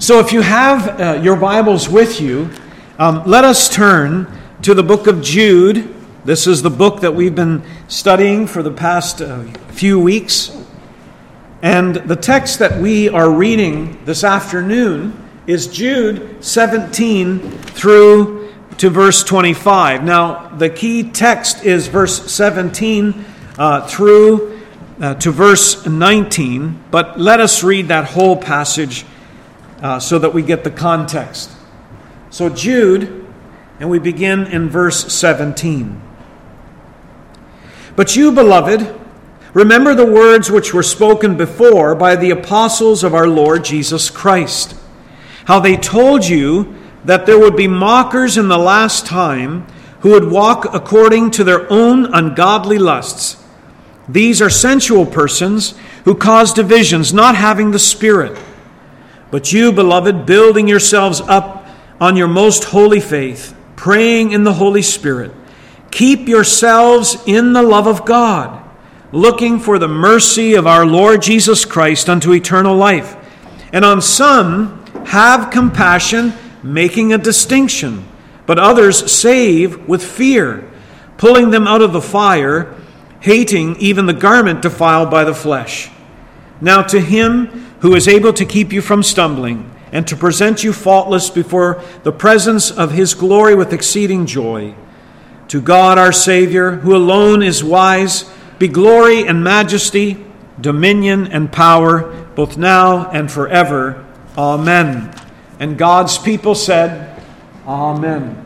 So if you have your Bibles with you, let us turn to the book of Jude. This is the book that we've been studying for the past few weeks. And the text that we are reading this afternoon is Jude 17 through to verse 25. Now, the key text is verse 17 through to verse 19. But let us read that whole passage so that we get the context. So Jude, and we begin in verse 17. But you, beloved, remember the words which were spoken before by the apostles of our Lord Jesus Christ, how they told you that there would be mockers in the last time who would walk according to their own ungodly lusts. These are sensual persons who cause divisions, not having the Spirit. But you, beloved, building yourselves up on your most holy faith, praying in the Holy Spirit, keep yourselves in the love of God, looking for the mercy of our Lord Jesus Christ unto eternal life. And on some have compassion, making a distinction, but others save with fear, pulling them out of the fire, hating even the garment defiled by the flesh. Now to him who is able to keep you from stumbling, and to present you faultless before the presence of his glory with exceeding joy. To God our Savior, who alone is wise, be glory and majesty, dominion and power, both now and forever. Amen. And God's people said, Amen.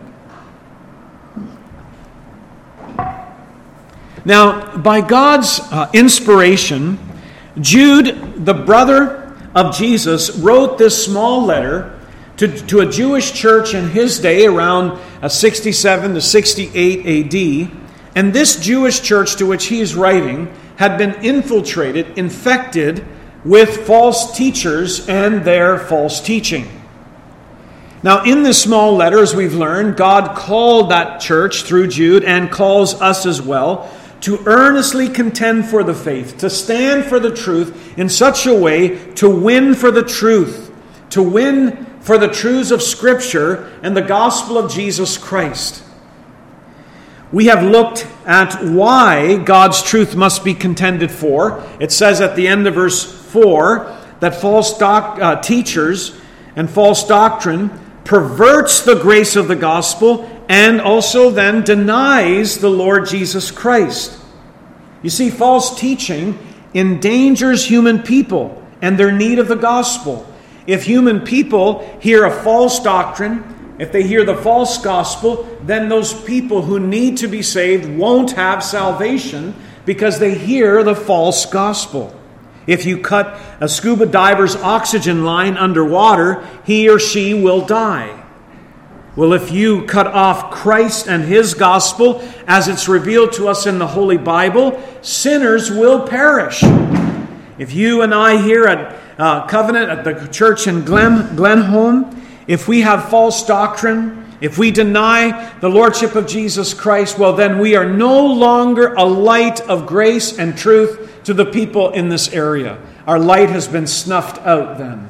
Now, by God's inspiration, Jude, the brother of Jesus, wrote this small letter to a Jewish church in his day around 67 to 68 AD. And this Jewish church to which he is writing had been infected with false teachers and their false teaching. Now, in this small letter, as we've learned, God called that church through Jude and calls us as well to earnestly contend for the faith, to stand for the truth in such a way to win for the truth, to win for the truths of Scripture and the gospel of Jesus Christ. We have looked at why God's truth must be contended for. It says at the end of verse 4 that false teachers and false doctrine perverts the grace of the gospel and also then denies the Lord Jesus Christ. You see, false teaching endangers human people and their need of the gospel. If human people hear a false doctrine, if they hear the false gospel, then those people who need to be saved won't have salvation because they hear the false gospel. If you cut a scuba diver's oxygen line underwater, he or she will die. Well, if you cut off Christ and his gospel as it's revealed to us in the Holy Bible, sinners will perish. If you and I here at Covenant, at the church in Glenholm, if we have false doctrine, if we deny the Lordship of Jesus Christ, well, then we are no longer a light of grace and truth to the people in this area. Our light has been snuffed out then.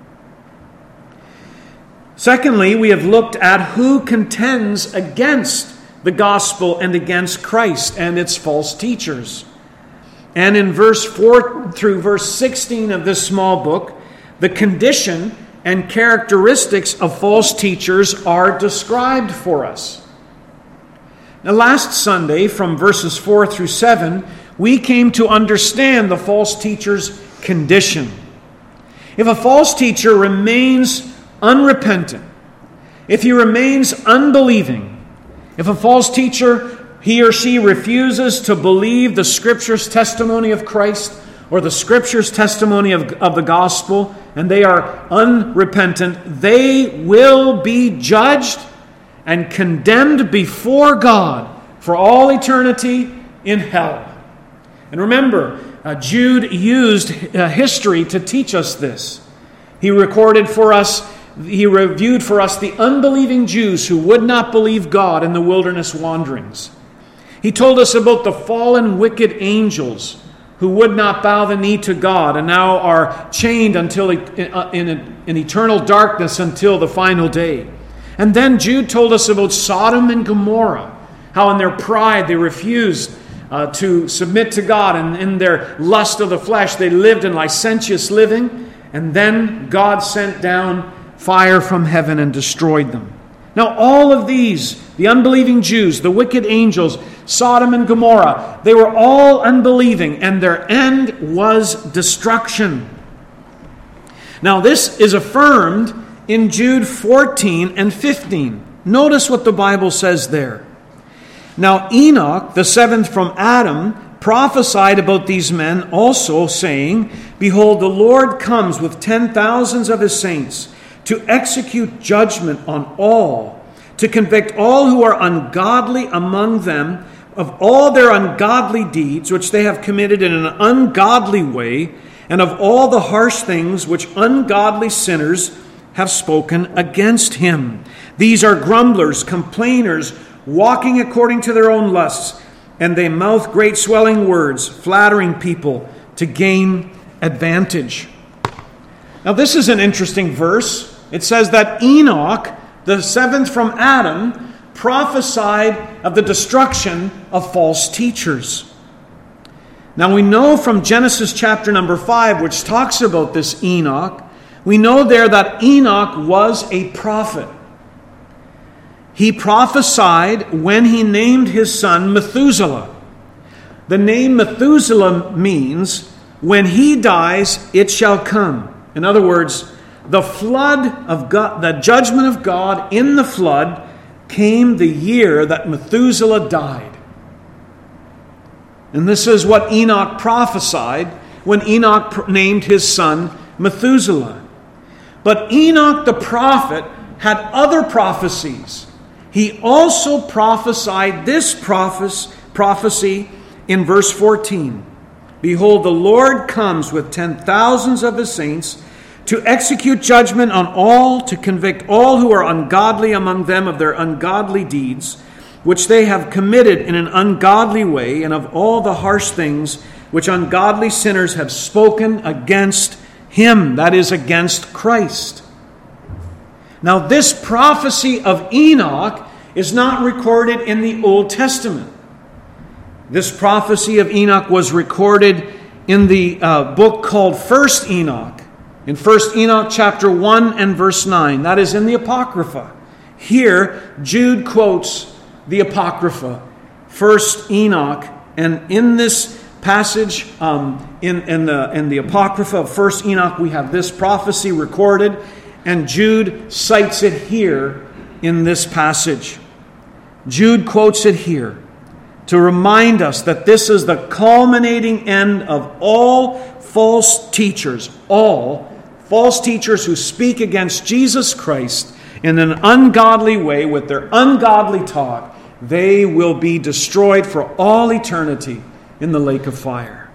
Secondly, we have looked at who contends against the gospel and against Christ and its false teachers. And in verse 4 through verse 16 of this small book, the condition and characteristics of false teachers are described for us. Now, last Sunday, from verses 4 through 7, we came to understand the false teacher's condition. If a false teacher remains unrepentant, if he remains unbelieving, if a false teacher, he or she refuses to believe the Scripture's testimony of Christ or the Scripture's testimony of the gospel, and they are unrepentant, they will be judged and condemned before God for all eternity in hell. And remember, Jude used history to teach us this. He reviewed for us the unbelieving Jews who would not believe God in the wilderness wanderings. He told us about the fallen wicked angels who would not bow the knee to God and now are chained until in eternal darkness until the final day. And then Jude told us about Sodom and Gomorrah, how in their pride they refused to submit to God, and in their lust of the flesh they lived in licentious living, and then God sent down fire from heaven and destroyed them. Now all of these, the unbelieving Jews, the wicked angels, Sodom and Gomorrah, they were all unbelieving, and their end was destruction. Now this is affirmed in Jude 14 and 15. Notice what the Bible says there. Now Enoch, the seventh from Adam, prophesied about these men also, saying, Behold, the Lord comes with 10,000s of his saints to execute judgment on all, to convict all who are ungodly among them of all their ungodly deeds which they have committed in an ungodly way, and of all the harsh things which ungodly sinners have spoken against him. These are grumblers, complainers, walking according to their own lusts, and they mouth great swelling words, flattering people to gain advantage. Now this is an interesting verse. It says that Enoch, the seventh from Adam, prophesied of the destruction of false teachers. Now we know from Genesis chapter number 5, which talks about this Enoch, we know there that Enoch was a prophet. He prophesied when he named his son Methuselah. The name Methuselah means, when he dies, it shall come. In other words, the flood of God, the judgment of God in the flood came the year that Methuselah died. And this is what Enoch prophesied when Enoch named his son Methuselah. But Enoch the prophet had other prophecies. He also prophesied this prophecy in verse 14. Behold, the Lord comes with 10,000s of his saints to execute judgment on all, to convict all who are ungodly among them of their ungodly deeds, which they have committed in an ungodly way, and of all the harsh things which ungodly sinners have spoken against him, that is, against Christ. Now, this prophecy of Enoch is not recorded in the Old Testament. This prophecy of Enoch was recorded in the book called 1 Enoch. In 1 Enoch chapter 1 and verse 9. That is in the Apocrypha. Here, Jude quotes the Apocrypha, 1 Enoch. And in this passage, in the Apocrypha of 1 Enoch, we have this prophecy recorded. And Jude cites it here in this passage. Jude quotes it here to remind us that this is the culminating end of all false teachers, all false teachers who speak against Jesus Christ in an ungodly way with their ungodly talk. They will be destroyed for all eternity in the lake of fire.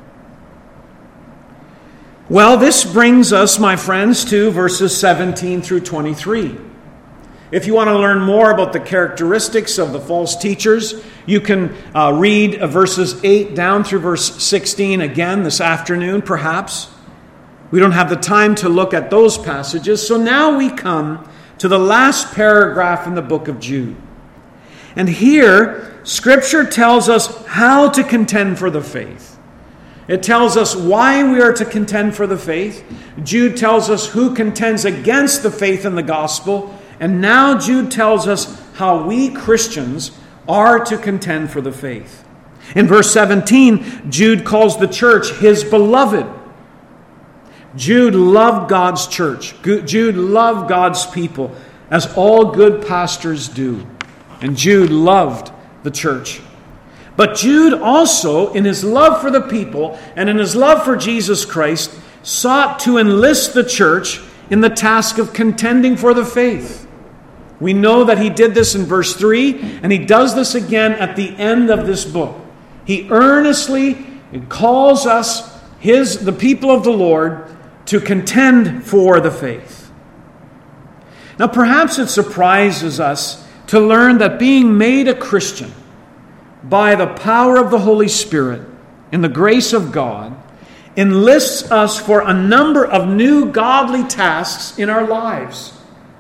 Well, this brings us, my friends, to verses 17 through 23. If you want to learn more about the characteristics of the false teachers, you can read verses 8 down through verse 16 again this afternoon, perhaps. We don't have the time to look at those passages, so now we come to the last paragraph in the book of Jude. And here, Scripture tells us how to contend for the faith. It tells us why we are to contend for the faith. Jude tells us who contends against the faith in the gospel. And now Jude tells us how we Christians are to contend for the faith. In verse 17, Jude calls the church his beloved. Jude loved God's church. Jude loved God's people, as all good pastors do. And Jude loved the church. But Jude also, in his love for the people and in his love for Jesus Christ, sought to enlist the church in the task of contending for the faith. We know that he did this in verse 3, and he does this again at the end of this book. He earnestly calls us, the people of the Lord, to contend for the faith. Now, perhaps it surprises us to learn that being made a Christian by the power of the Holy Spirit in the grace of God, enlists us for a number of new godly tasks in our lives.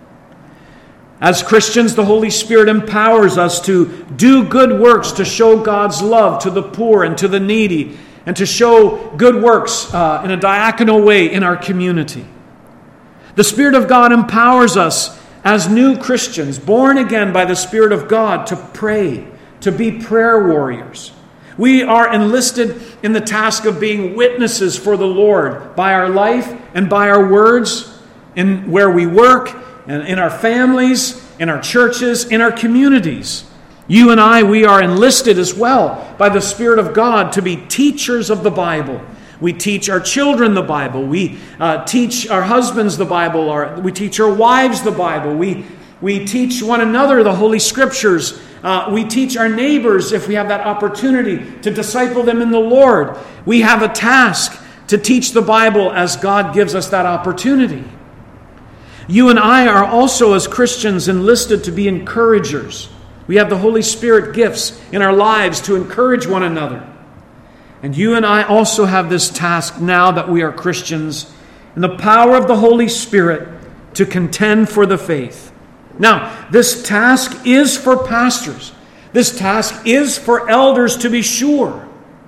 As Christians, the Holy Spirit empowers us to do good works to show God's love to the poor and to the needy, and to show good works in a diaconal way in our community. The Spirit of God empowers us as new Christians, born again by the Spirit of God, to pray, to be prayer warriors. We are enlisted in the task of being witnesses for the Lord by our life and by our words, in where we work, and in our families, in our churches, in our communities. You and I, we are enlisted as well by the Spirit of God to be teachers of the Bible. We teach our children the Bible. We teach our husbands the Bible. We teach our wives the Bible. We teach one another the Holy Scriptures. We teach our neighbors, if we have that opportunity, to disciple them in the Lord. We have a task to teach the Bible as God gives us that opportunity. You and I are also, as Christians, enlisted to be encouragers. We have the Holy Spirit gifts in our lives to encourage one another. And you and I also have this task now that we are Christians, in the power of the Holy Spirit, to contend for the faith. Now, this task is for pastors. This task is for elders, to be sure.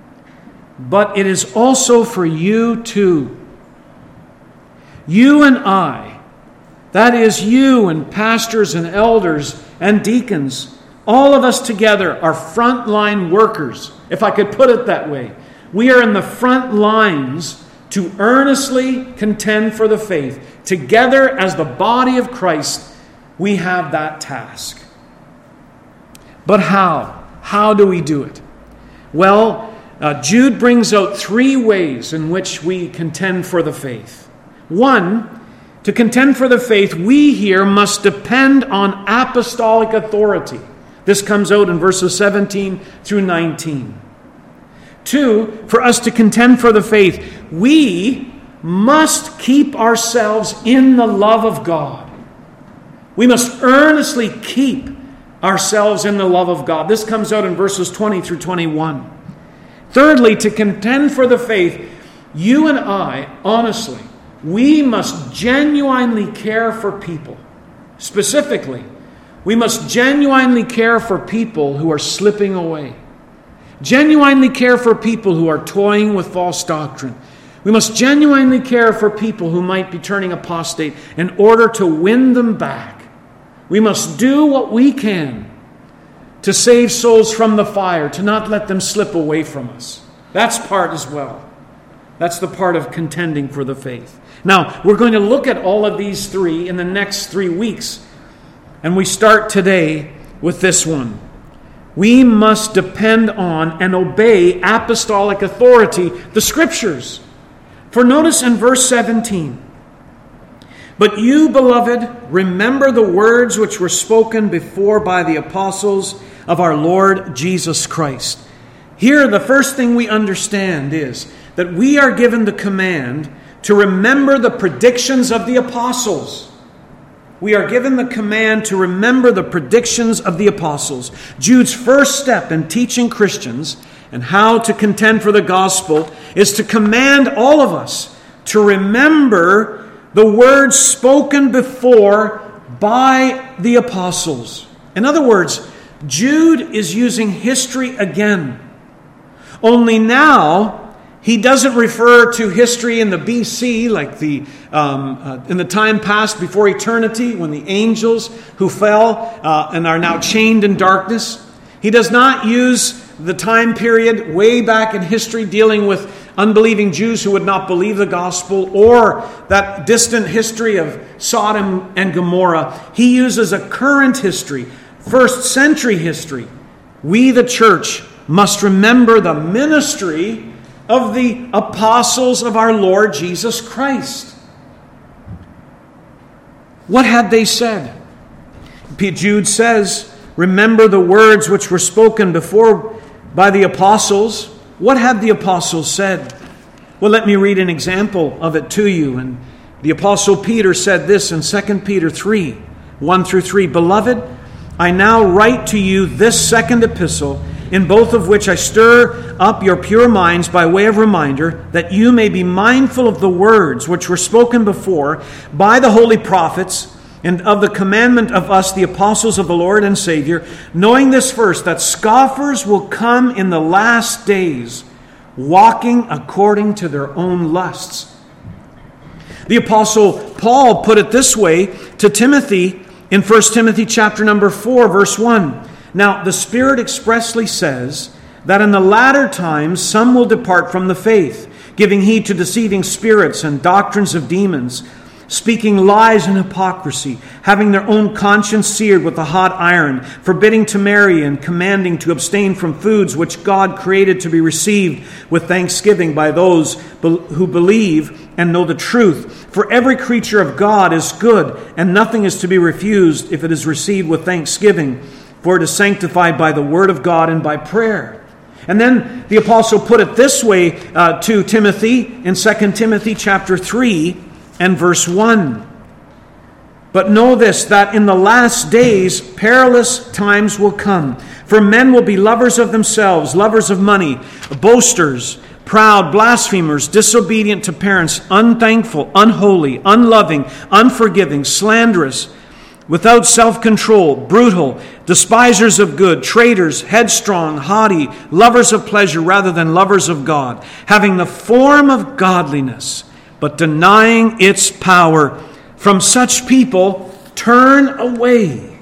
But it is also for you too. You and I, that is, you and pastors and elders and deacons, all of us together are frontline workers, if I could put it that way. We are in the front lines to earnestly contend for the faith. Together as the body of Christ, we have that task. But how? How do we do it? Well, Jude brings out 3 ways in which we contend for the faith. 1, to contend for the faith, we here must depend on apostolic authority. This comes out in verses 17 through 19. 2, for us to contend for the faith, we must keep ourselves in the love of God. We must earnestly keep ourselves in the love of God. This comes out in verses 20 through 21. Thirdly, to contend for the faith, you and I, honestly, we must genuinely care for people. Specifically, we must genuinely care for people who are slipping away. Genuinely care for people who are toying with false doctrine. We must genuinely care for people who might be turning apostate in order to win them back. We must do what we can to save souls from the fire, to not let them slip away from us. That's part as well. That's the part of contending for the faith. Now, we're going to look at all of these 3 in the next 3 weeks. And we start today with this one. We must depend on and obey apostolic authority, the Scriptures. For notice in verse 17, "But you, beloved, remember the words which were spoken before by the apostles of our Lord Jesus Christ." Here, the first thing we understand is that we are given the command to remember the predictions of the apostles. We are given the command to remember the predictions of the apostles. Jude's first step in teaching Christians and how to contend for the gospel is to command all of us to remember the words spoken before by the apostles. In other words, Jude is using history again. Only now, he doesn't refer to history in the BC, like in the time past before eternity, when the angels who fell and are now chained in darkness. He does not use the time period way back in history dealing with unbelieving Jews who would not believe the gospel, or that distant history of Sodom and Gomorrah. He uses a current history, first century history. We, the church, must remember the ministry of the apostles of our Lord Jesus Christ. What had they said? Jude says, remember the words which were spoken before by the apostles. What had the apostles said? Well, let me read an example of it to you. And the apostle Peter said this in 2 Peter 3, 1 through 3. Beloved, I now write to you this second epistle, in both of which I stir up your pure minds by way of reminder, that you may be mindful of the words which were spoken before by the holy prophets, and of the commandment of us, the apostles of the Lord and Savior, knowing this first, that scoffers will come in the last days, walking according to their own lusts. The apostle Paul put it this way to Timothy in 1 Timothy chapter number 4, verse 1. Now, the Spirit expressly says that in the latter times some will depart from the faith, giving heed to deceiving spirits and doctrines of demons, speaking lies and hypocrisy, having their own conscience seared with a hot iron, forbidding to marry and commanding to abstain from foods which God created to be received with thanksgiving by those who believe and know the truth. For every creature of God is good, and nothing is to be refused if it is received with thanksgiving, for it is sanctified by the word of God and by prayer. And then the apostle put it this way to Timothy in 2 Timothy chapter 3 and verse 1. But know this, that in the last days perilous times will come. For men will be lovers of themselves, lovers of money, boasters, proud, blasphemers, disobedient to parents, unthankful, unholy, unloving, unforgiving, slanderous, without self-control, brutal, despisers of good, traitors, headstrong, haughty, lovers of pleasure rather than lovers of God, having the form of godliness, but denying its power. From such people, turn away.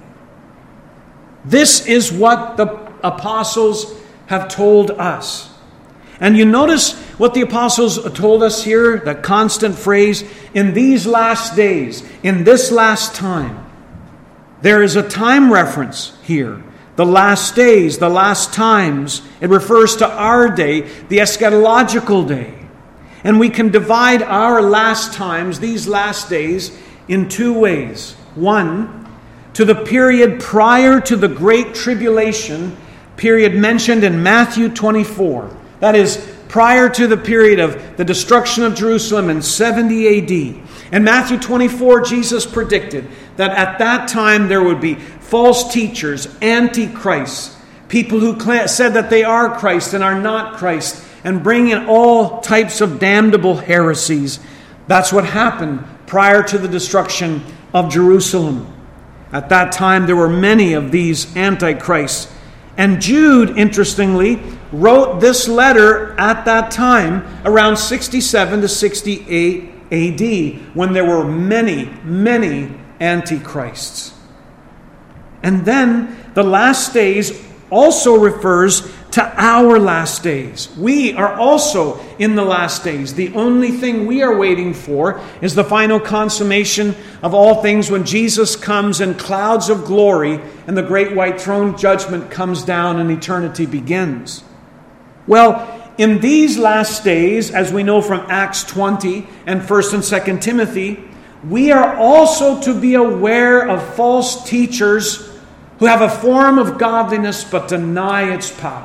This is what the apostles have told us. And you notice what the apostles told us here, the constant phrase, in these last days, in this last time. There is a time reference here. The last days, the last times. It refers to our day, the eschatological day. And we can divide our last times, these last days, in two ways. One, to the period prior to the Great Tribulation, period mentioned in Matthew 24. That is, prior to the period of the destruction of Jerusalem in 70 A.D. In Matthew 24, Jesus predicted that at that time there would be false teachers, antichrists, people who said that they are Christ and are not Christ, and bring in all types of damnable heresies. That's what happened prior to the destruction of Jerusalem. At that time there were many of these antichrists. And Jude, interestingly, wrote this letter at that time, around 67 to 68 A.D., when there were many, many antichrists. And then the last days also refers to our last days. We are also in the last days. The only thing we are waiting for is the final consummation of all things when Jesus comes in clouds of glory and the great white throne judgment comes down and eternity begins. Well, in these last days, as we know from Acts 20 and 1 and 2 Timothy, we are also to be aware of false teachers who have a form of godliness but deny its power.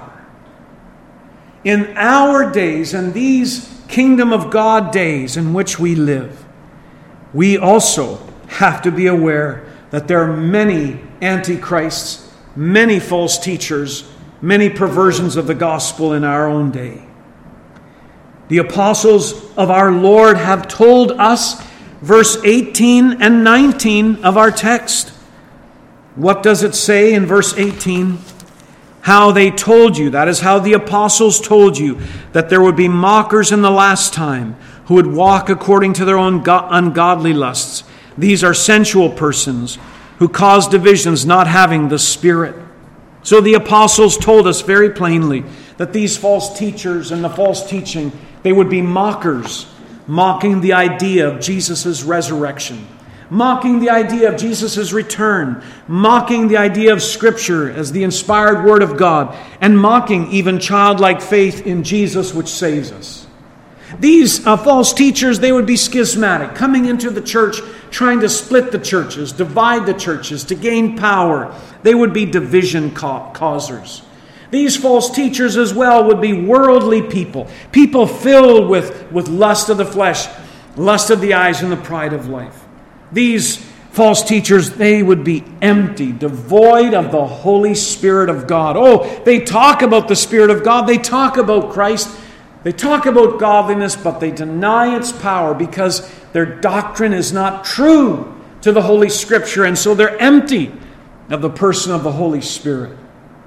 In our days, and these kingdom of God days in which we live, we also have to be aware that there are many antichrists, many false teachers, many perversions of the gospel in our own day. The apostles of our Lord have told us, verse 18 and 19 of our text. What does it say in verse 18? How they told you, that is how the apostles told you, that there would be mockers in the last time who would walk according to their own ungodly lusts. These are sensual persons who cause divisions, not having the Spirit. So the apostles told us very plainly that these false teachers and the false teaching, they would be mockers, mocking the idea of Jesus' resurrection, mocking the idea of Jesus' return, mocking the idea of Scripture as the inspired Word of God, and mocking even childlike faith in Jesus which saves us. These false teachers, they would be schismatic, coming into the church, trying to split the churches, divide the churches, to gain power. They would be division causers. These false teachers as well would be worldly people, people filled with lust of the flesh, lust of the eyes, and the pride of life. These false teachers, they would be empty, devoid of the Holy Spirit of God. Oh, they talk about the Spirit of God. They talk about Christ. They talk about godliness, but they deny its power because their doctrine is not true to the Holy Scripture, and so they're empty of the person of the Holy Spirit.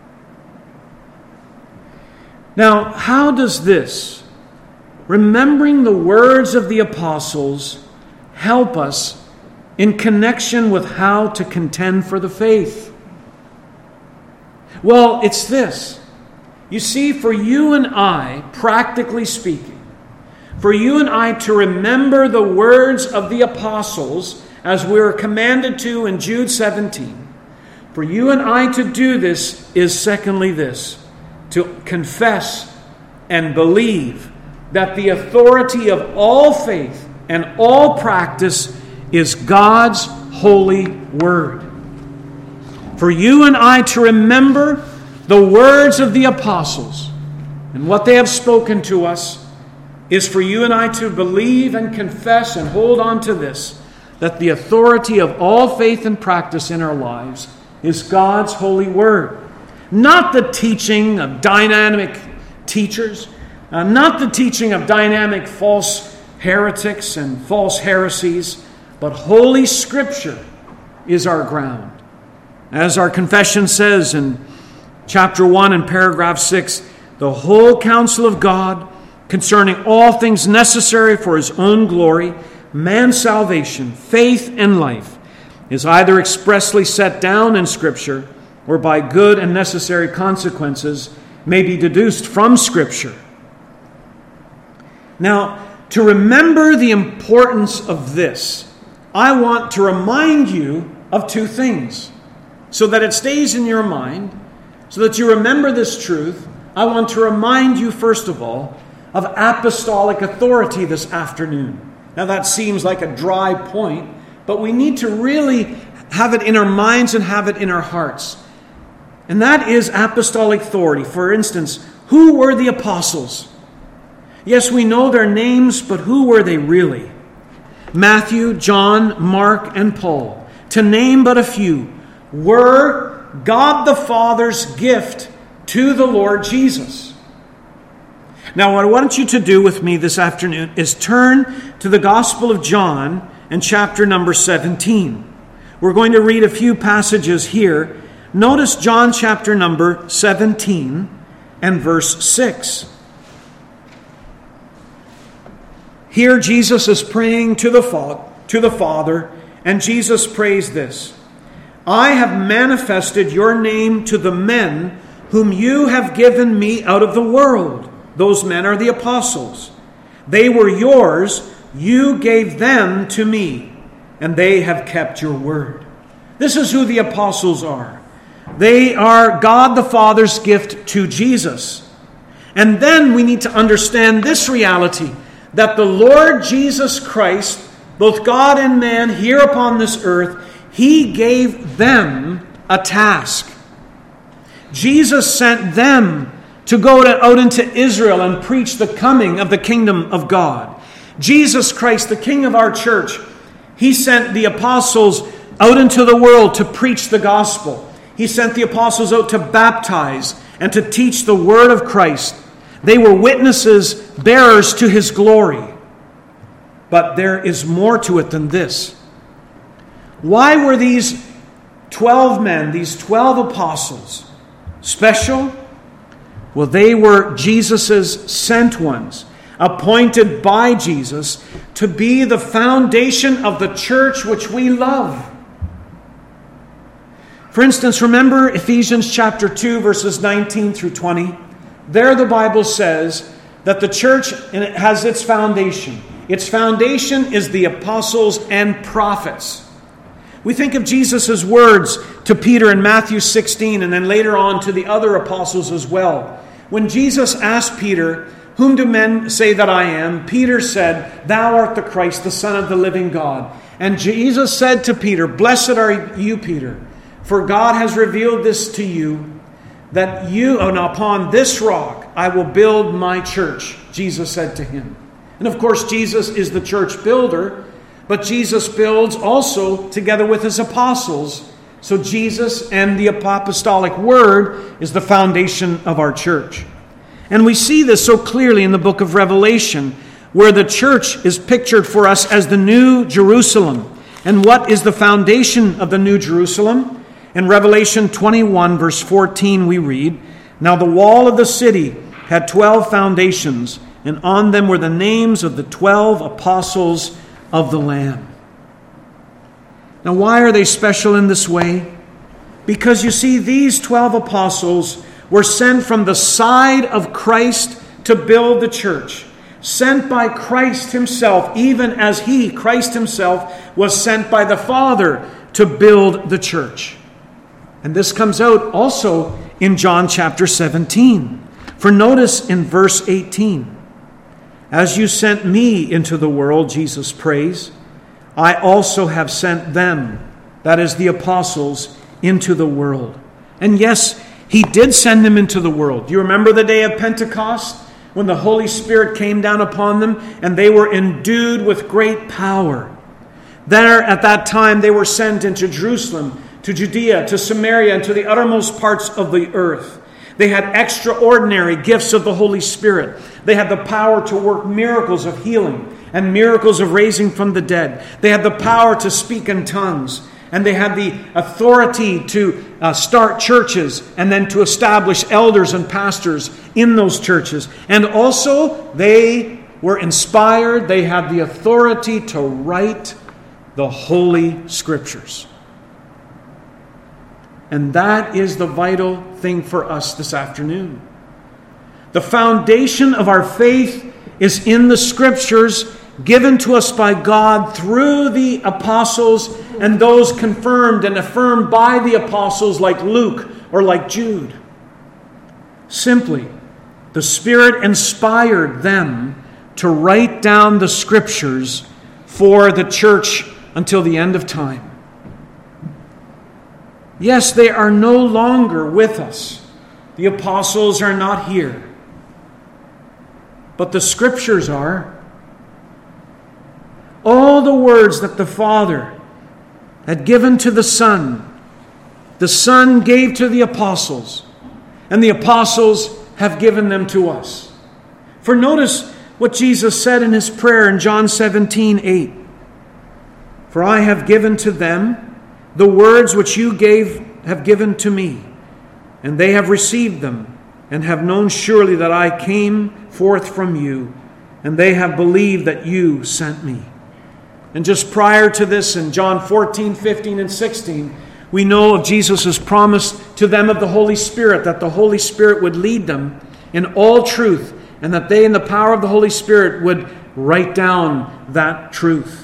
Now, how does this, remembering the words of the apostles, help us in connection with how to contend for the faith? Well, it's this. You see, for you and I, practically speaking, for you and I to remember the words of the apostles, as we are commanded to in Jude 17, for you and I to do this is secondly this, to confess and believe that the authority of all faith and all practice is God's holy word. For you and I to remember the words of the apostles and what they have spoken to us is for you and I to believe and confess and hold on to this, that the authority of all faith and practice in our lives is God's holy word. Not the teaching of dynamic teachers, not the teaching of dynamic false heretics and false heresies, but Holy Scripture is our ground. As our confession says in chapter 1 and paragraph 6, the whole counsel of God concerning all things necessary for His own glory, man's salvation, faith, and life, is either expressly set down in Scripture or by good and necessary consequences may be deduced from Scripture. Now, to remember the importance of this, I want to remind you of two things so that it stays in your mind, so that you remember this truth. I want to remind you, first of all, of apostolic authority this afternoon. Now, that seems like a dry point, but we need to really have it in our minds and have it in our hearts. And that is apostolic authority. For instance, who were the apostles? Yes, we know their names, but who were they really? Matthew, John, Mark, and Paul, to name but a few, were God the Father's gift to the Lord Jesus. Now, what I want you to do with me this afternoon is turn to the Gospel of John and chapter number 17. We're going to read a few passages here. Notice John chapter number 17 and verse 6. Here Jesus is praying to the Father, and Jesus prays this: I have manifested your name to the men whom you have given me out of the world. Those men are the apostles. They were yours. You gave them to me, and they have kept your word. This is who the apostles are. They are God the Father's gift to Jesus. And then we need to understand this reality, that the Lord Jesus Christ, both God and man here upon this earth, He gave them a task. Jesus sent them to go out into Israel and preach the coming of the kingdom of God. Jesus Christ, the King of our church, He sent the apostles out into the world to preach the gospel. He sent the apostles out to baptize and to teach the word of Christ. They were witnesses, bearers to His glory. But there is more to it than this. Why were these 12 men, these 12 apostles, special? Well, they were Jesus' sent ones, appointed by Jesus to be the foundation of the church which we love. For instance, remember Ephesians chapter 2, verses 19 through 20? There the Bible says that the church has its foundation. Its foundation is the apostles and prophets. We think of Jesus' words to Peter in Matthew 16 and then later on to the other apostles as well. When Jesus asked Peter, whom do men say that I am? Peter said, Thou art the Christ, the Son of the living God. And Jesus said to Peter, Blessed are you, Peter, for God has revealed this to you, that you, and upon this rock I will build my church, Jesus said to him. And of course, Jesus is the church builder, but Jesus builds also together with his apostles. So Jesus and the apostolic word is the foundation of our church. And we see this so clearly in the book of Revelation, where the church is pictured for us as the New Jerusalem. And what is the foundation of the New Jerusalem? In Revelation 21, verse 14, we read, "Now the wall of the city had 12 foundations, and on them were the names of the 12 apostles of the Lamb." Now, why are they special in this way? Because you see, these 12 apostles were sent from the side of Christ to build the church. Sent by Christ himself, even as he, Christ himself, was sent by the Father to build the church. And this comes out also in John chapter 17. For notice in verse 18, "As you sent me into the world," Jesus prays, "I also have sent them," that is the apostles, "into the world." And yes, he did send them into the world. Do you remember the day of Pentecost, when the Holy Spirit came down upon them and they were endued with great power? There, at that time, they were sent into Jerusalem, to Judea, to Samaria, and to the uttermost parts of the earth. They had extraordinary gifts of the Holy Spirit. They had the power to work miracles of healing and miracles of raising from the dead. They had the power to speak in tongues. And they had the authority to start churches and then to establish elders and pastors in those churches. And also, they were inspired. They had the authority to write the Holy Scriptures. And that is the vital thing for us this afternoon. The foundation of our faith is in the Scriptures given to us by God through the apostles and those confirmed and affirmed by the apostles like Luke or like Jude. Simply, the Spirit inspired them to write down the Scriptures for the church until the end of time. Yes, they are no longer with us. The apostles are not here. But the Scriptures are. All the words that the Father had given to the Son gave to the apostles, and the apostles have given them to us. For notice what Jesus said in his prayer in John 17:8. "For I have given to them the words which you have given to me, and they have received them, and have known surely that I came forth from you, and they have believed that you sent me." And just prior to this, in John 14, 15, and 16, we know of Jesus' promise to them of the Holy Spirit, that the Holy Spirit would lead them in all truth, and that they, in the power of the Holy Spirit, would write down that truth.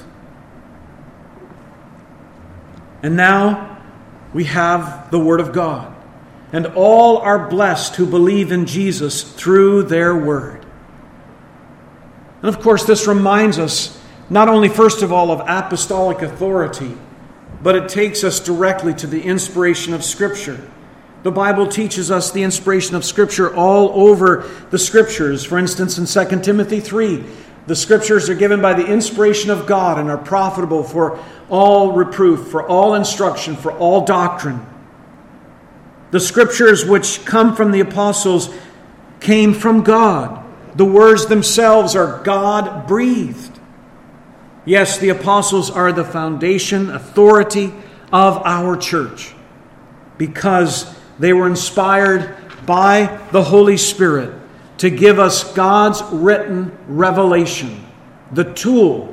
And now we have the Word of God, and all are blessed who believe in Jesus through their Word. And of course, this reminds us not only, first of all, of apostolic authority, but it takes us directly to the inspiration of Scripture. The Bible teaches us the inspiration of Scripture all over the Scriptures. For instance, in 2 Timothy 3, the Scriptures are given by the inspiration of God and are profitable for all reproof, for all instruction, for all doctrine. The Scriptures which come from the apostles came from God. The words themselves are God-breathed. Yes, the apostles are the foundation, authority of our church because they were inspired by the Holy Spirit to give us God's written revelation, the tool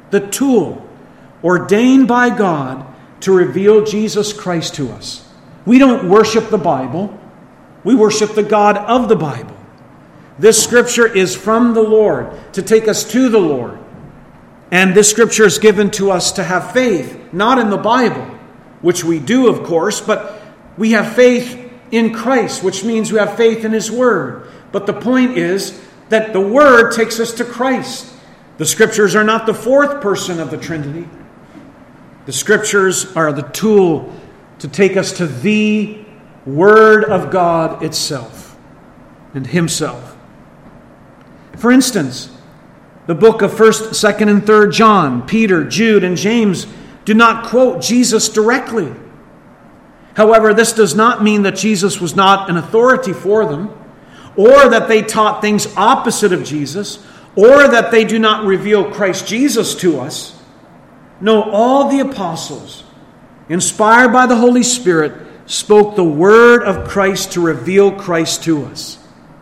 ordained by God to reveal Jesus Christ to us. We don't worship the Bible. We worship the God of the Bible. This Scripture is from the Lord to take us to the Lord. And this Scripture is given to us to have faith, not in the Bible, which we do, of course, but we have faith in Christ, which means we have faith in His Word. But the point is that the Word takes us to Christ. The Scriptures are not the fourth person of the Trinity. The Scriptures are the tool to take us to the Word of God itself and Himself. For instance, The book of 1st, 2nd, and 3rd John, Peter, Jude, and James do not quote Jesus directly. However, this does not mean that Jesus was not an authority for them, or that they taught things opposite of Jesus, or that they do not reveal Christ Jesus to us. No, all the apostles, inspired by the Holy Spirit, spoke the word of Christ to reveal Christ to us.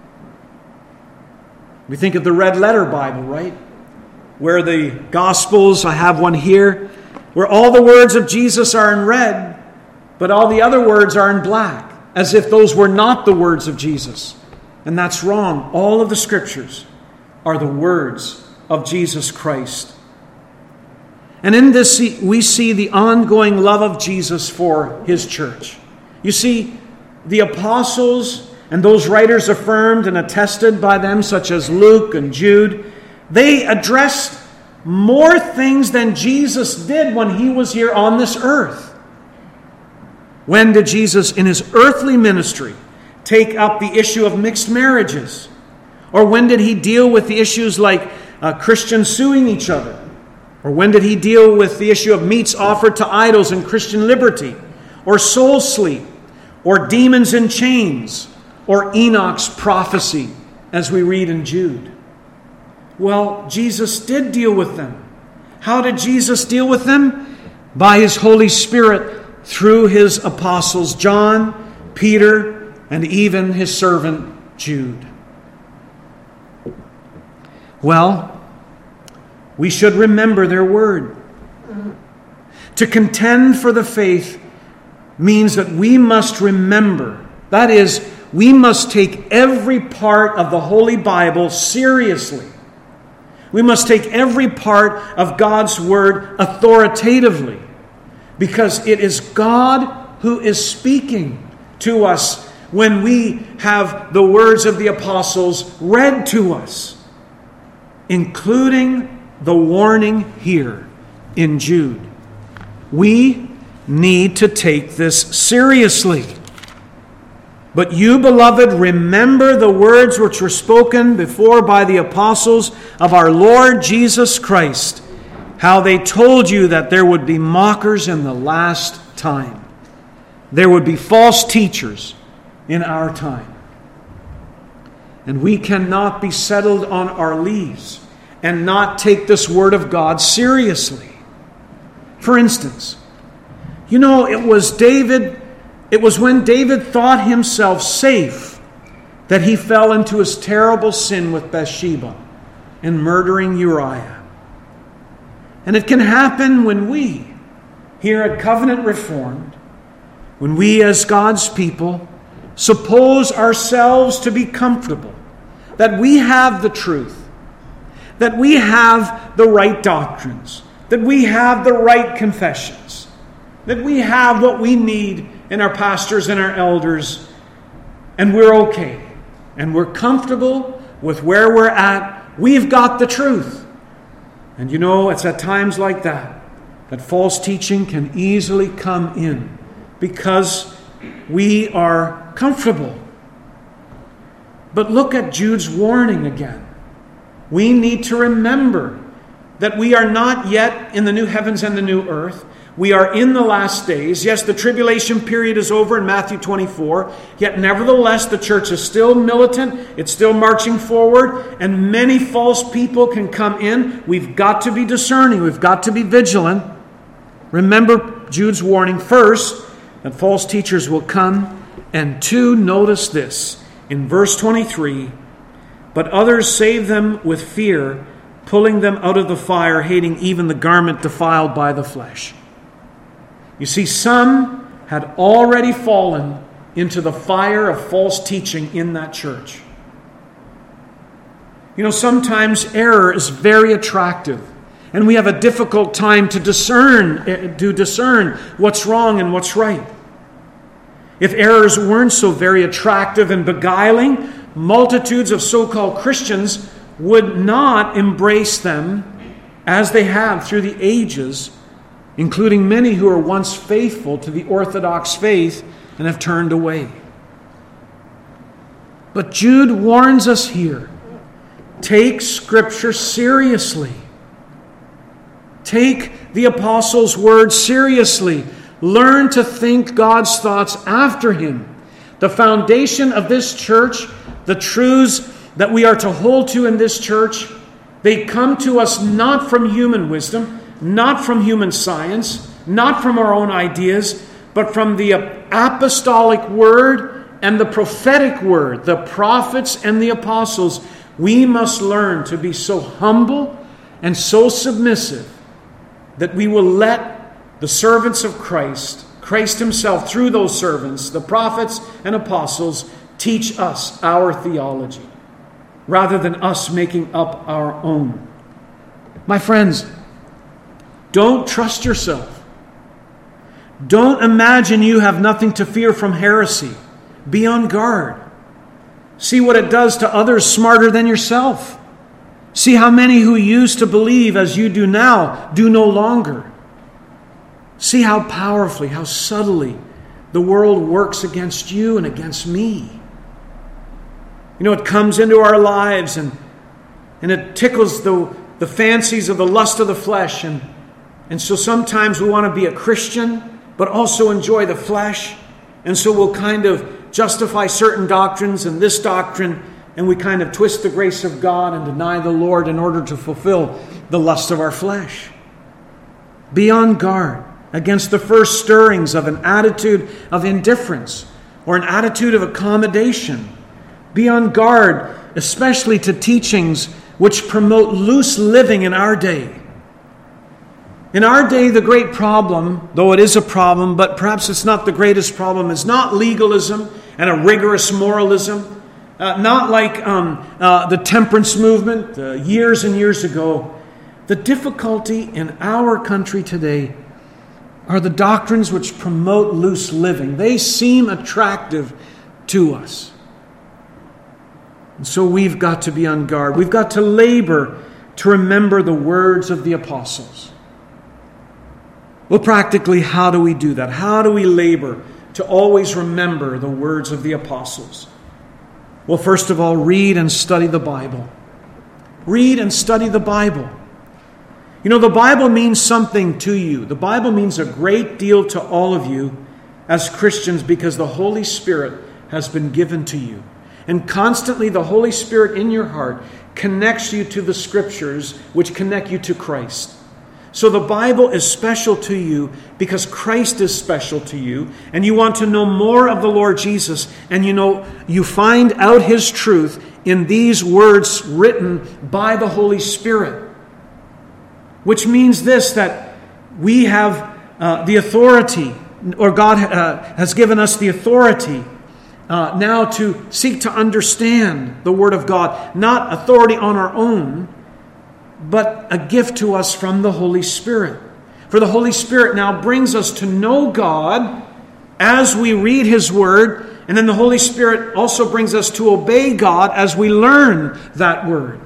We think of the red letter Bible, right? Where the Gospels, I have one here, where all the words of Jesus are in red, but all the other words are in black, as if those were not the words of Jesus. And that's wrong. All of the Scriptures are the words of Jesus Christ. And in this we see the ongoing love of Jesus for His church. You see, the apostles and those writers affirmed and attested by them, such as Luke and Jude, they addressed more things than Jesus did when He was here on this earth. When did Jesus, in His earthly ministry, take up the issue of mixed marriages? Or when did He deal with the issues like Christians suing each other? Or when did He deal with the issue of meats offered to idols and Christian liberty? Or soul sleep? Or demons in chains? Or Enoch's prophecy, as we read in Jude? Well, Jesus did deal with them. How did Jesus deal with them? By His Holy Spirit, through His apostles John, Peter, and even His servant Jude. Well, we should remember their word. To contend for the faith means that we must remember. That is, we must take every part of the Holy Bible seriously. We must take every part of God's Word authoritatively, because it is God who is speaking to us when we have the words of the apostles read to us, including the warning here in Jude. We need to take this seriously. But you, beloved, remember the words which were spoken before by the apostles of our Lord Jesus Christ, how they told you that there would be mockers in the last time. There would be false teachers in our time. And we cannot be settled on our leaves and not take this Word of God seriously. For instance, you know, it was when David thought himself safe that he fell into his terrible sin with Bathsheba and murdering Uriah. And it can happen when we, here at Covenant Reformed, when we as God's people suppose ourselves to be comfortable, that we have the truth, that we have the right doctrines, that we have the right confessions, that we have what we need in our pastors and our elders, and we're okay, and we're comfortable with where we're at. We've got the truth. And you know, it's at times like that false teaching can easily come in because we are comfortable. But look at Jude's warning again. We need to remember that we are not yet in the new heavens and the new earth. We are in the last days. Yes, the tribulation period is over in Matthew 24. Yet nevertheless, the church is still militant. It's still marching forward. And many false people can come in. We've got to be discerning. We've got to be vigilant. Remember Jude's warning. First, that false teachers will come. And two, notice this. In verse 23, but others save them with fear, pulling them out of the fire, hating even the garment defiled by the flesh. You see, some had already fallen into the fire of false teaching in that church. You know, sometimes error is very attractive, and we have a difficult time to discern what's wrong and what's right. If errors weren't so very attractive and beguiling, multitudes of so-called Christians would not embrace them as they have through the ages, including many who were once faithful to the Orthodox faith and have turned away. But Jude warns us here Take Scripture seriously. Take the apostles' word seriously. Learn to think God's thoughts after Him. The foundation of this church, the truths that we are to hold to in this church, they come to us not from human wisdom, not from human science, not from our own ideas, but from the apostolic word and the prophetic word, the prophets and the apostles. We must learn to be so humble and so submissive that we will let the servants of Christ Himself, through those servants, the prophets and apostles, teach us our theology, rather than us making up our own. My friends, don't trust yourself. Don't imagine you have nothing to fear from heresy. Be on guard. See what it does to others smarter than yourself. See how many who used to believe as you do now do no longer. See how powerfully, how subtly the world works against you and against me. You know, it comes into our lives and it tickles the fancies of the lust of the flesh. And so sometimes we want to be a Christian, but also enjoy the flesh. And so we'll kind of justify certain doctrines and this doctrine, and we kind of twist the grace of God and deny the Lord in order to fulfill the lust of our flesh. Be on guard against the first stirrings of an attitude of indifference or an attitude of accommodation. Be on guard, especially to teachings which promote loose living in our day. In our day, the great problem, though it is a problem, but perhaps it's not the greatest problem, is not legalism and a rigorous moralism, not like the temperance movement years and years ago. The difficulty in our country today are the doctrines which promote loose living. They seem attractive to us. And so we've got to be on guard. We've got to labor to remember the words of the apostles. Well, practically, how do we do that? How do we labor to always remember the words of the apostles? Well, first of all, read and study the Bible. Read and study the Bible. You know, the Bible means something to you. The Bible means a great deal to all of you as Christians because the Holy Spirit has been given to you. And constantly the Holy Spirit in your heart connects you to the Scriptures which connect you to Christ. So the Bible is special to you because Christ is special to you, and you want to know more of the Lord Jesus, and you find out His truth in these words written by the Holy Spirit. Which means this, that we have the authority, or God has given us the authority now to seek to understand the Word of God. Not authority on our own, but a gift to us from the Holy Spirit. For the Holy Spirit now brings us to know God as we read His Word, and then the Holy Spirit also brings us to obey God as we learn that Word.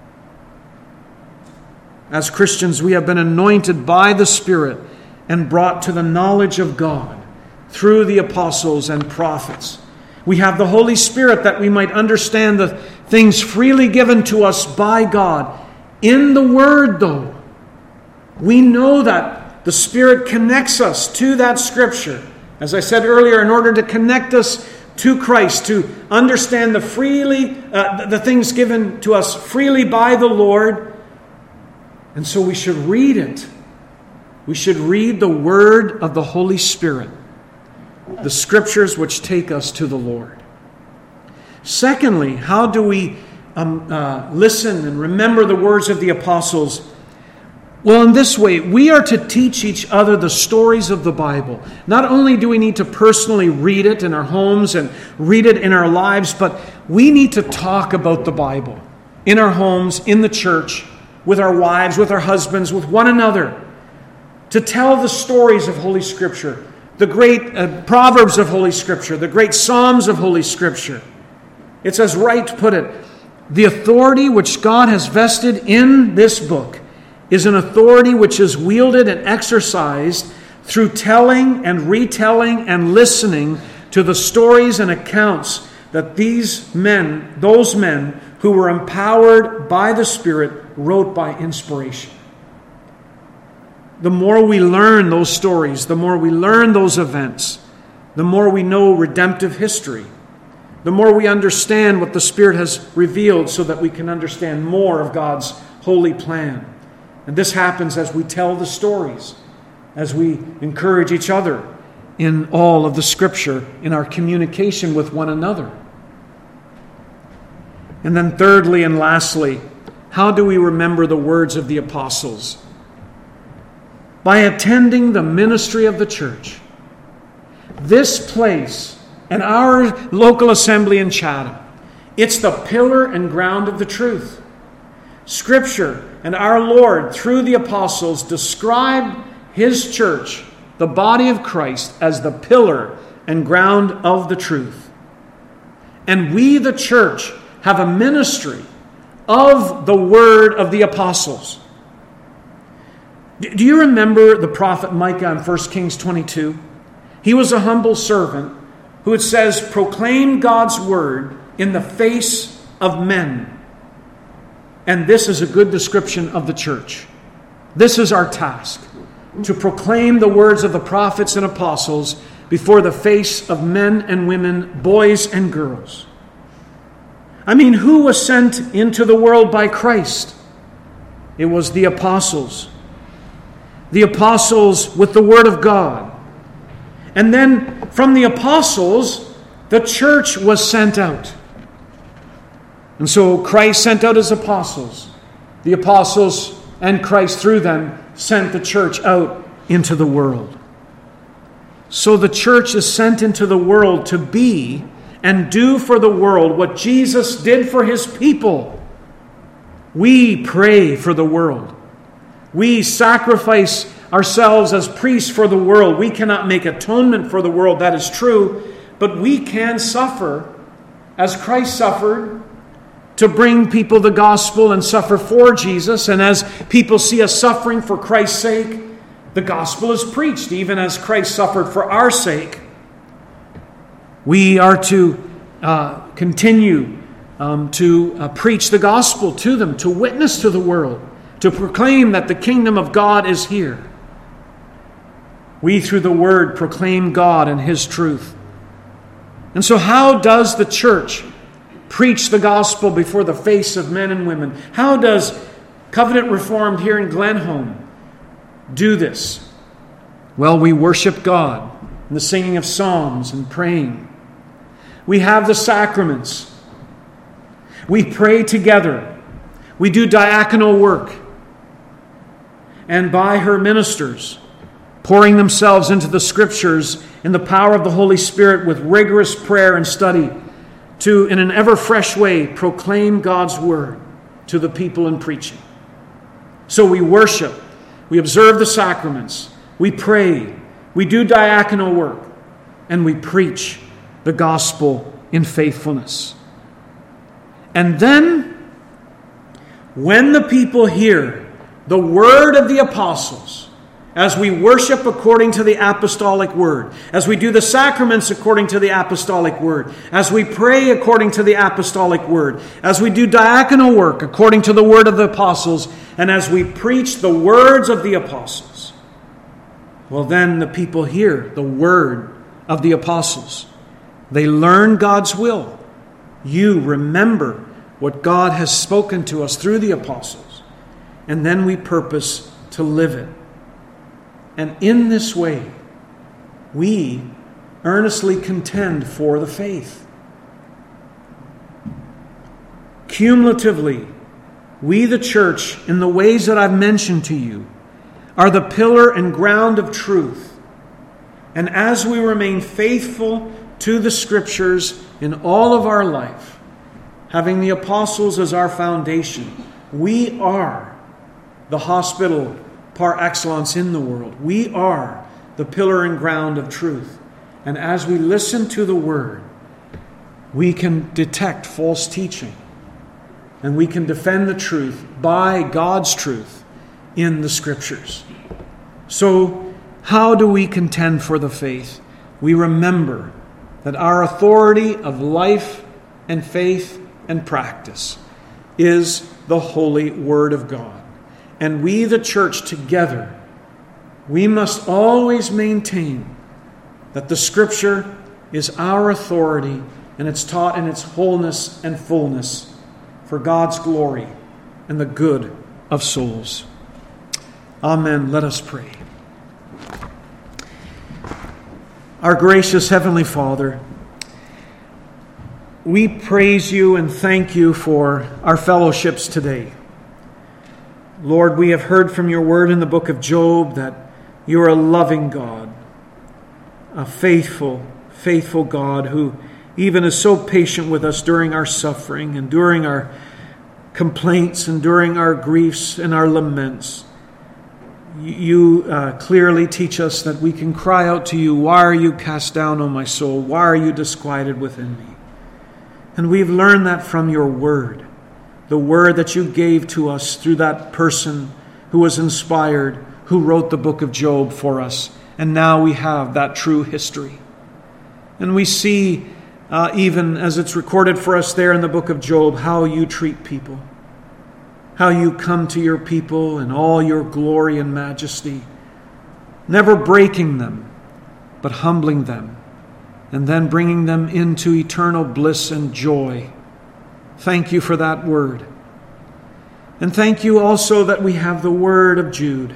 As Christians, we have been anointed by the Spirit and brought to the knowledge of God through the apostles and prophets. We have the Holy Spirit that we might understand the things freely given to us by God. In the Word, though, we know that the Spirit connects us to that Scripture. As I said earlier, in order to connect us to Christ, to understand the things given to us freely by the Lord. And so we should read it. We should read the Word of the Holy Spirit, the Scriptures which take us to the Lord. Secondly, how do we listen and remember the words of the apostles? Well, in this way, we are to teach each other the stories of the Bible. Not only do we need to personally read it in our homes and read it in our lives, but we need to talk about the Bible in our homes, in the church, with our wives, with our husbands, with one another, to tell the stories of Holy Scripture, the great Proverbs of Holy Scripture, the great Psalms of Holy Scripture. It's as Wright put it, the authority which God has vested in this book is an authority which is wielded and exercised through telling and retelling and listening to the stories and accounts that those men who were empowered by the Spirit, wrote by inspiration. The more we learn those stories, the more we learn those events, the more we know redemptive history, the more we understand what the Spirit has revealed so that we can understand more of God's holy plan. And this happens as we tell the stories, as we encourage each other in all of the Scripture, in our communication with one another. And then thirdly and lastly, how do we remember the words of the apostles? By attending the ministry of the church. This place and our local assembly in Chatham, it's the pillar and ground of the truth. Scripture and our Lord, through the apostles, described His church, the body of Christ, as the pillar and ground of the truth. And we, the church, have a ministry of the word of the apostles. Do you remember the prophet Micah in 1 Kings 22? He was a humble servant who, it says, proclaimed God's word in the face of men. And this is a good description of the church. This is our task, to proclaim the words of the prophets and apostles before the face of men and women, boys and girls. I mean, who was sent into the world by Christ? It was the apostles. The apostles with the Word of God. And then from the apostles, the church was sent out. And so Christ sent out His apostles. The apostles and Christ through them sent the church out into the world. So the church is sent into the world to be and do for the world what Jesus did for His people. We pray for the world. We sacrifice ourselves as priests for the world. We cannot make atonement for the world, that is true, but we can suffer as Christ suffered to bring people the gospel and suffer for Jesus. And as people see us suffering for Christ's sake, the gospel is preached, even as Christ suffered for our sake. We are to continue to preach the gospel to them, to witness to the world, to proclaim that the kingdom of God is here. We, through the word, proclaim God and His truth. And so how does the church preach the gospel before the face of men and women? How does Covenant Reformed here in Glenholm do this? Well, we worship God in the singing of psalms and praying. We have the sacraments. We pray together. We do diaconal work. And by her ministers, pouring themselves into the Scriptures in the power of the Holy Spirit with rigorous prayer and study, to, in an ever-fresh way, proclaim God's Word to the people in preaching. So we worship, we observe the sacraments, we pray, we do diaconal work, and we preach the gospel in faithfulness. And then, when the people hear the word of the apostles, as we worship according to the apostolic word, as we do the sacraments according to the apostolic word, as we pray according to the apostolic word, as we do diaconal work according to the word of the apostles, and as we preach the words of the apostles, well, then the people hear the word of the apostles. They learn God's will. You remember what God has spoken to us through the apostles, and then we purpose to live it. And in this way, we earnestly contend for the faith. Cumulatively, we, the church, in the ways that I've mentioned to you, are the pillar and ground of truth. And as we remain faithful to the Scriptures in all of our life, having the apostles as our foundation, we are the hospital par excellence in the world. We are the pillar and ground of truth. And as we listen to the Word, we can detect false teaching. And we can defend the truth by God's truth in the Scriptures. So, how do we contend for the faith? We remember that our authority of life and faith and practice is the holy Word of God. And we, the church, together, we must always maintain that the Scripture is our authority, and it's taught in its wholeness and fullness for God's glory and the good of souls. Amen. Let us pray. Our gracious Heavenly Father, we praise you and thank you for our fellowships today. Lord, we have heard from your word in the book of Job that you are a loving God, a faithful God who even is so patient with us during our suffering and during our complaints and during our griefs and our laments. You clearly teach us that we can cry out to you, "Why are you cast down, O my soul? Why are you disquieted within me?" And we've learned that from your word, the word that you gave to us through that person who was inspired, who wrote the book of Job for us. And now we have that true history. And we see, even as it's recorded for us there in the book of Job, how you treat people, how you come to your people in all your glory and majesty, never breaking them, but humbling them, and then bringing them into eternal bliss and joy. Thank you for that word. And thank you also that we have the word of Jude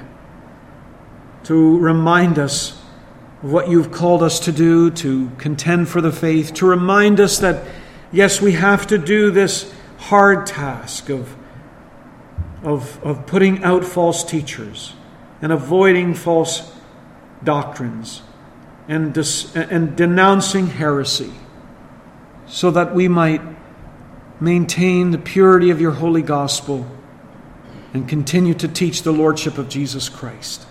to remind us of what you've called us to do, to contend for the faith, to remind us that, yes, we have to do this hard task of putting out false teachers and avoiding false doctrines and denouncing heresy, so that we might maintain the purity of your holy gospel and continue to teach the lordship of Jesus Christ.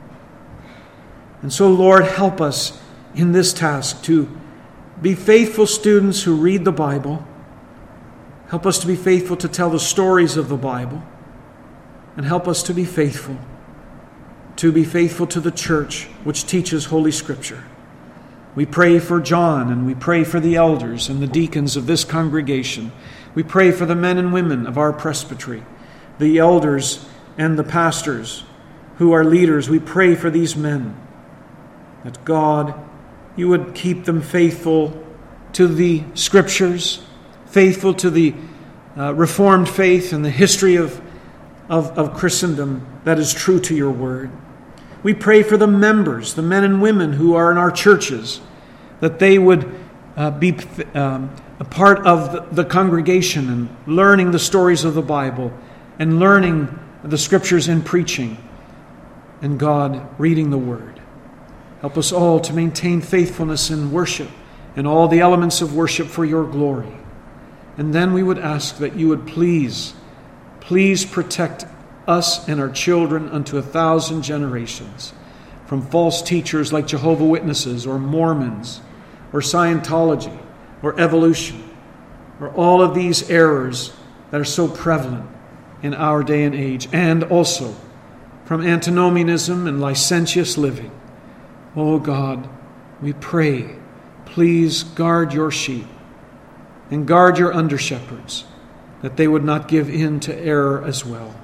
And so, Lord, help us in this task to be faithful students who read the Bible. Help us to be faithful to tell the stories of the Bible. And help us to be faithful to the church which teaches Holy Scripture. We pray for John, and we pray for the elders and the deacons of this congregation. We pray for the men and women of our presbytery, the elders and the pastors who are leaders. We pray for these men, that God, you would keep them faithful to the Scriptures, faithful to the Reformed faith and the history of Christendom that is true to your word. We pray for the members, the men and women who are in our churches, that they would be a part of the congregation and learning the stories of the Bible and learning the Scriptures in preaching, and God, reading the word. Help us all to maintain faithfulness in worship and all the elements of worship for your glory. And then we would ask that you would please protect us and our children unto 1,000 generations from false teachers like Jehovah's Witnesses or Mormons or Scientology or evolution or all of these errors that are so prevalent in our day and age, and also from antinomianism and licentious living. Oh God, we pray, please guard your sheep and guard your under-shepherds, that they would not give in to error as well.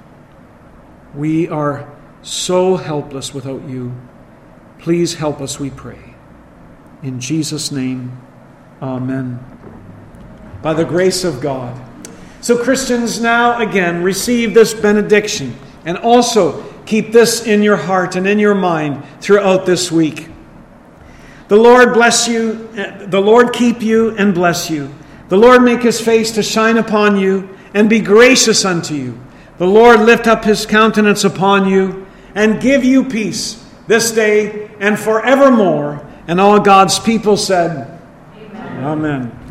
We are so helpless without you. Please help us, we pray. In Jesus' name, amen. By the grace of God. So Christians, now again, receive this benediction, and also keep this in your heart and in your mind throughout this week. The Lord bless you, the Lord keep you and bless you. The Lord make his face to shine upon you and be gracious unto you. The Lord lift up his countenance upon you and give you peace this day and forevermore. And all God's people said, Amen. Amen.